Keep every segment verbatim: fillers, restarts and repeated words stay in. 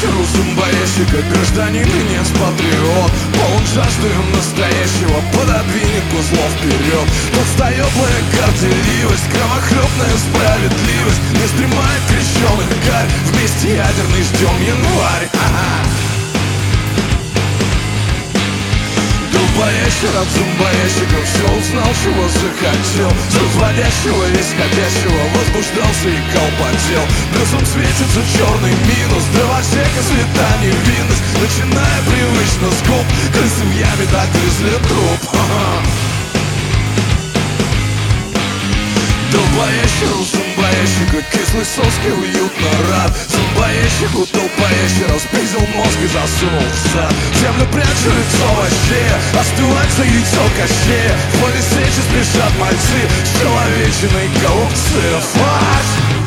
вечеру зомбоящика, гражданин и не патриот, полон жажды настоящего, пододвинет узлов вперед. Толстоёблая горделивость, кровохлёбная справедливость не стремает крещёных гарь, вместе ядерный ждем январь. Ха-ха. Долбоящер от зомбоящика все узнал, чего захотел, с разводящего исходящего возбуждался и колпотел. Плюсом светится черный минус, да во всех цвета невинность, начиная привычно с губ, крысы в яме догрызли труп. Долбоящеру зомбоящика кислый соски уютно рад, зомбоящику толпоящера спиздил мозг и засунул в зад. Землю прячу лицо вощея, остывать за яйцо кощея, в поле сечи спешат мальцы с человечиной голубцы. Факт!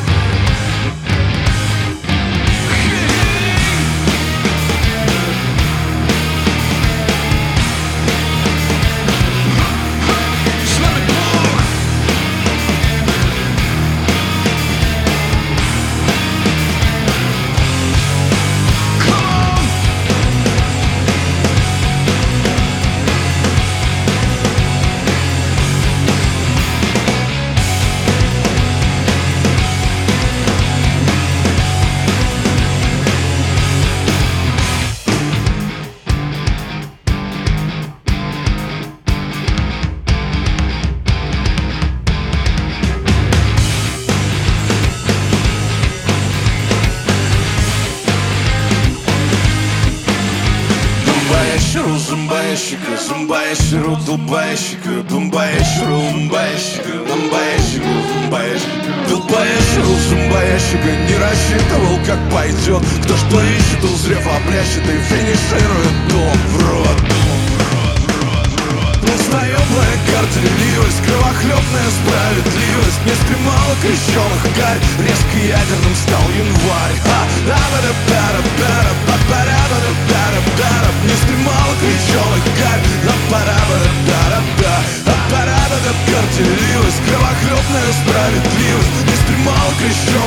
Зомбоящика, зомбоящеру, долбоящика, бомбоящеру, зомбоящика, зомбоящика, зомбоящика, долбоящеру, зомбоящика не рассчитывал, как пойдет. Кто что ищет, узрев обрящет и финиширует дом в рот. Толстоёблая горделивость, кровохлёбная справедливость не стремала крещёных гарь, резко ядерным стал январь. Не стремала крещёных гарь, горделивость, кровохлёбная справедливость не стремала крещёных